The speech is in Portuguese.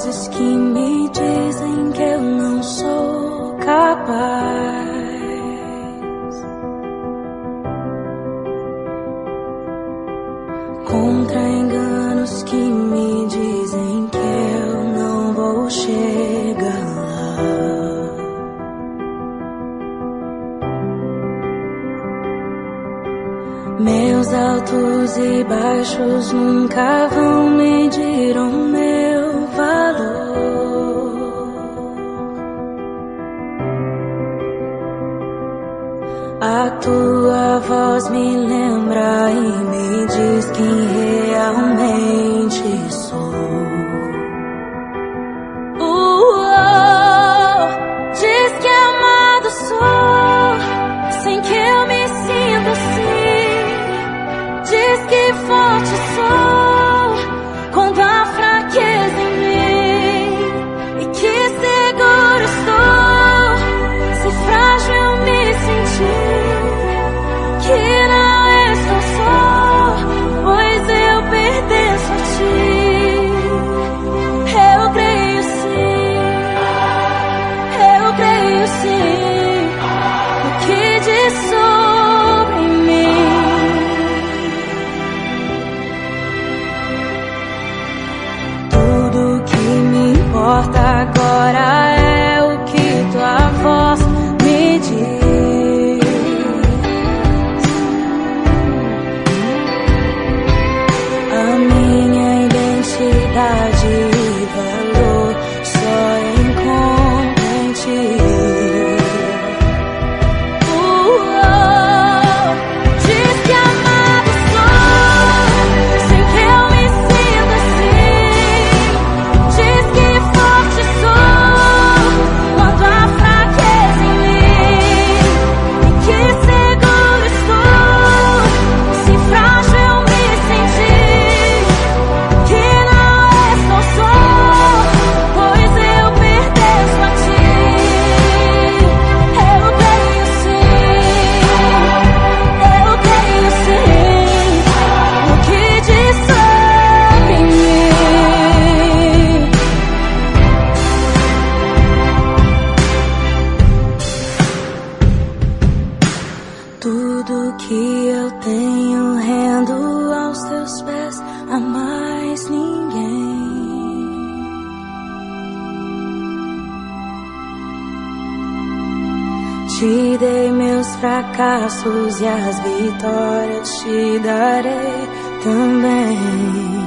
vozes que me dizem que eu não sou capaz. Contra enganos que me dizem que eu não vou chegar lá. Meus altos e baixos nunca vão medir o meu valor. A tua voz me lembra e me diz quem realmente sou. Diz que amado sou, sem que eu me sinta assim. Diz que forte sou, quando há fraqueza em mim. E que seguro estou, se frágil eu me sentir. Que não estou só, pois eu pertenço a ti. Eu creio sim, eu creio sim, no que diz sobre mim. Tudo que me importa agora é o que tua voz me diz. Identidade e valor só encontro em ti. Diz que amado sou, sem que eu me sinta assim. Diz que forte sou, quando há fraqueza em mim. E que seguro estou, se frágil eu me sentir. Tudo que eu tenho rendo aos teus pés, a mais ninguém. Te dei meus fracassos e as vitórias te darei também.